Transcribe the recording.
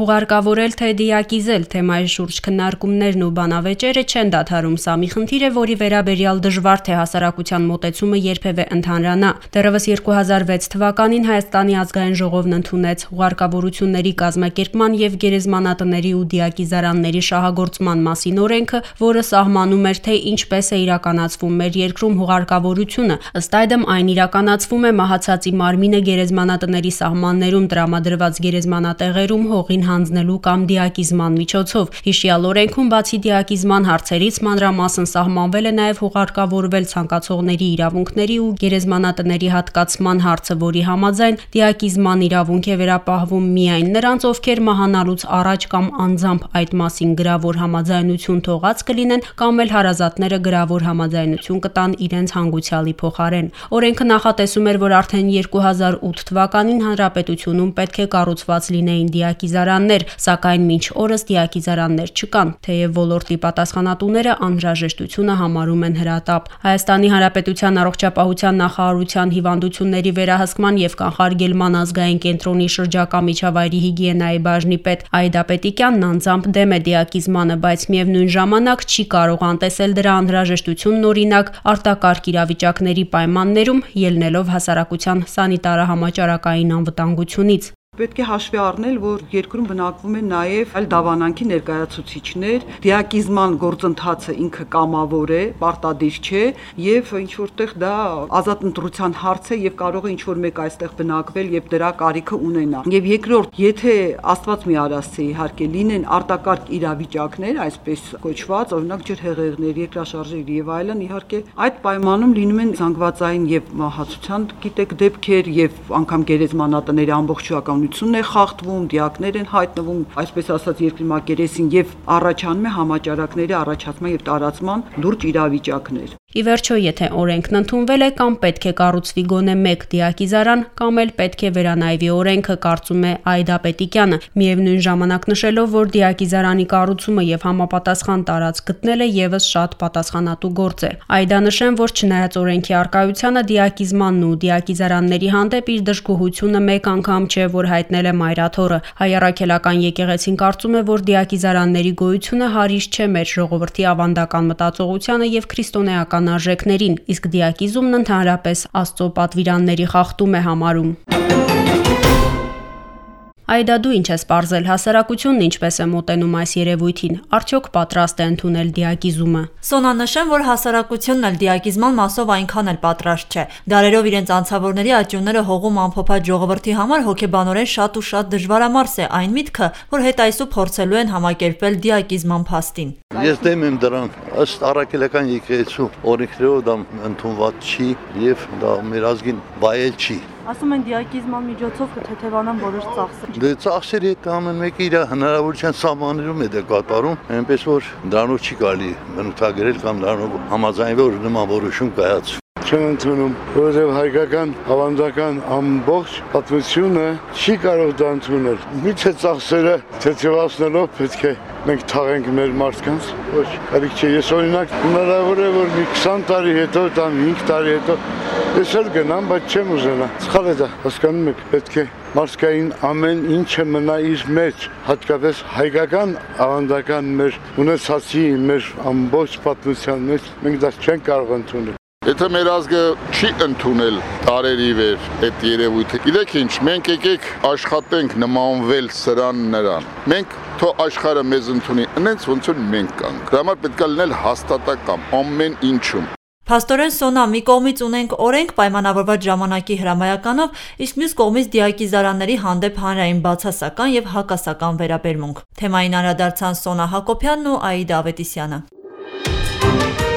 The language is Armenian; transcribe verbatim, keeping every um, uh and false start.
Հուղարկավորել թե դիակիզել թեմայի շուրջ քննարկումներն ու բանավեճերը չեն դադարում, սա մի խնդիր է, որի վերաբերյալ դժվար թե հասարակության մոտեցումը երբևէ ընդհանրանա։ Դեռևս երկու հազար վեց թվականին Հայաստանի ազգային ժողովն ընդունեց հուղարկավորությունների կազմակերպման եւ գերեզմանատների ու դիակիզարանների շահագործման մասին օրենքը, որը սահմանում էր, թե ինչպես է իրականացվում մեր երկրում հուղարկավորությունը։ Ըստ այդմ այն իրականացվում է մահացածի մարմինը գերեզմանատների սահմաններում տրամադրված գերեզմանատեղերում հողին հանձնելու կամ դիակիզման միջոցով։ Հիշյալ օրենքում բացի դիակիզման հարցերից մանրամասն սահմանվել է նաև հուղարկավորվել ցանկացողների իրավունքների ու գերեզմանատների հատկացման հարցը, որի համաձայն դիակիզման իրավունք է վերապահվում միայն նրանց, ովքեր մահանալուց առաջ կամ անձամբ այդ մասին գրավոր համաձայնություն թողած կլինեն, կամ էլ հարազատները գրավոր համաձայնություն կտան իրենց հանգուցյալի փոխարեն։ Օրենքը նախատեսում էր, որ արդեն երկու հազար ութ թվականին հանրապետությունում պետք է կառուցված լինեին դիակիզարաններ, սակայն մինչ օրս դիակիզարաններ չկան, թեև ոլորտի պատասխանատուները անհրաժեշտությունը համարում են հրատապ։ Հայաստանի Հանրապետության առողջապահության նախարարության հիվանդությունների վերահսկման եւ կանխարգելման ազգային կենտրոնի շրջակա միջավայրի հիգիենայի բաժնի պետ Այդա Պետիկյանն անձամբ դեմ է դիակիզմանը, բայց միևնույն ժամանակ չի կարող անտեսել դրա անհրաժեշտությունն օրինակ արտակարգ իրավիճակների պայմաններում, ելնելով հասարակության սանիտարահամաճարակային անվտանգությունից։ Պետք է հաշվի առնել, որ երկրում բնակվում են նաև այլ դավանանքի ներկայացուցիչներ, դիակիզման գործընթացը ինքը կամավոր է, պարտադիր չէ, եւ ինչ որտեղ դա ազատ ընտրության հարց է եւ կարող է ինչ որ մեկ այստեղ բնակվել եւ դրա կարիքը ունենա։ Եվ երկրորդ, եթե Աստված մի արասցե իհարկե լինեն արտակարգ իրավիճակներ, այսպես կոչված, օրինակ ջրհեղեղներ, երկրաշարժեր եւ այլն, իհարկե այդ պայմանում լինում են զանգվածային եւ մահացության գիտեք դեպքեր եւ անգամ գերեզմանատների ամբողջական է խախտվում, դիակներ են հայտնվում, այսպես ասած երկրի մակերեսին եւ առաջանում է համաճարակների առաջացման եւ տարածման լուրջ իրավիճակներ։ Ի վերջո, եթե օրենքն ընդունվել է, կամ պետք է կառուցվի գոնե մեկ դիակիզարան, կամ էլ պետք է վերանայվի օրենքը, կարծում է Այդա Պետիկյանը, միևնույն ժամանակ նշելով, որ դիակիզարանի կառուցումը եւ համապատասխան տարածք գտնելը եւս շատ պատասխանատու գործ է։ Այդա նշեն, որ չնայած օրենքի առկայությանը դիակիզմանն ու դիակիզարանների հանդեպ իր դժգոհությունը մեկ անգամ չէ, որ հայտնել է Մայրաթորը։ Հայ առաքելական եկեղեցին կարծում է, որ դիակիզարանների գոյությունը հարիժ չէ մեր ժողովրդի ավանդական մտածողությանը եւ քրիստոնեական արժեքներին, իսկ դիակիզումն ընդհանրապես Աստծո պատվիրանների խախտում է համարում։ Այդա, դու ինչ ես պարզել, հասարակությունն ինչպես է մոտենում այս երևույթին, արդյոք պատրաստ է ընդունել դիակիզումը։ Սոնան նշեմ, որ հասարակությունն էլ դիակիզման մասով այնքան էլ պատրաստ չէ։ Դարերով իրենց անձավորների աճյունները հողում ամփոփած ժողովրդի համար հոգեբանորեն շատ ու շատ դժվարամարս է այն միտքը, որ հետայսու փորձելու են համակերպել դիակիզման փաստին։ Ես դեմ եմ դրան, ըստ առաքելական եկեղեցու օրենքներով դա ընդունված չի եւ դա մեր ազգին վայել չի։ Ասում են դիակիզման միջոցով կթեթևանան որոշ ծախսեր։ Դե ծախսերը ամեն մեկը իր հնարավորության սահմաններում է դա կատարում, այնպես որ դրանով չի կարելի բնութագրել կամ դրանով համաձայնվել նման որոշում կայացվի։ Չեն ընդունում, որովհետև հայկական ավանդական ամբողջ պատմությունը չի կարող դա ընդունել։ Միթե ծախսերը թեթևացնելով պետք է մենք թաղենք մեր մարդկանց, ոչ, կարիք չէ։ Ես օրինակ հնարավոր է, որ մի քսան տարի հետո կամ հինգ տարի հետո ես էլ գնամ, բայց չեմ ուզենա։ Սխալ է դա, հասկանում եք, պետք է մարդկային ամեն ինչը մնա իր մեջ, հատկապես հայկական ավանդական մեր ունեցածի, մեր ամբողջ պատմության մեջ մենք դա չենք կարող ընդունել։ Եթե մեր ազգը չի ընդունել տարերի վեր այդ երևույթը, գիտեք ինչ, մենք եկեք աշխատենք նմանվել սրան նրան։ Մենք թո աշխարհը մեզ ընդունի, այնց ոնց որ մենք կանք։ Դա համար պետք է լինել հաստատակամ ամեն ինչում։ Փաստորեն Սոնա, մի կողմից ունենք օրենք պայմանավորված ժամանակի հրամայականով, իսկ մյուս կողմից դիակիզարանների հանդեպ հանրային բացասական եւ հակասական վերաբերմունք։ Թեմային անդրադարձան Սոնա Հակոբյանն ու Աիդա Ավետիսյանը։